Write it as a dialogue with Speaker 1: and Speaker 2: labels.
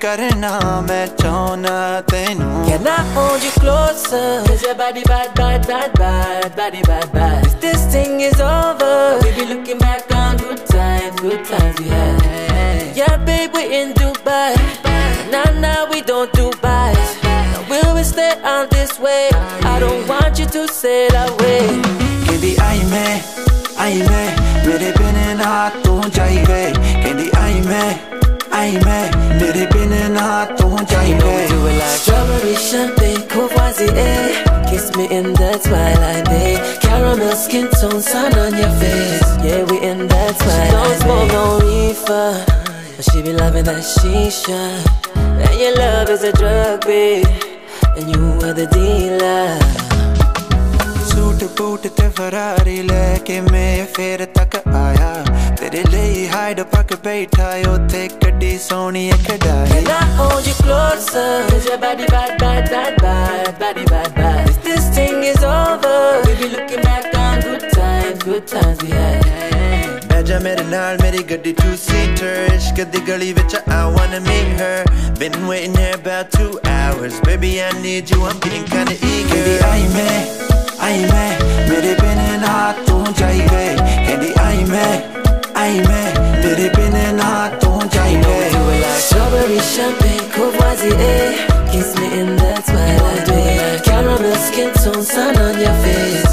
Speaker 1: करना मैं चाहना तेनू.
Speaker 2: Can I hold you closer? Cause your body bad, bad, bad, bad, body bad, bad. If this thing is over, we be looking back on good times we had. Yeah, babe, we in Dubai. Nah, we don't do buys. Now will we stay out this way? I don't want you to sail away.
Speaker 1: कहती आई मैं मेरे बिन ना तू जाई वे. कहती आई मैं मेरे बिन ना तू जाई वे.
Speaker 2: Do it like strawberry champagne, Courvoisier. Kiss me in the twilight, babe. Caramel skin tone, sun on your face. Yeah, we in that twilight. She don't smoke no reefer, but she be loving that shisha. And your love is a drug, babe, and you are the dealer.
Speaker 1: Suit boot ते Ferrari लेके मैं फिर तक आया. तेरे लिए hide पक बैठा उथे कड्डी सोहनी खड़ाई.
Speaker 2: Can I hold you closer? Cause your body bad, bad, bad, bad, body bad, bad. If this thing is over, we be looking back on good times we had.
Speaker 1: बैजा मेरे नाल मेरी गड्डी 2-seater. इश्क दी गली विच I wanna meet her. Been waiting here about 2 hours. Baby I need you, I'm getting kinda eager. कहती आई मैं मेरे बिन ना तू जाई वे. कहती आई मैं मेरे बिन ना तू जाई वे.
Speaker 2: Do it like strawberry champagne, Courvoisier. Kiss me in the twilight, babe. Caramel skin tone, sun on your face.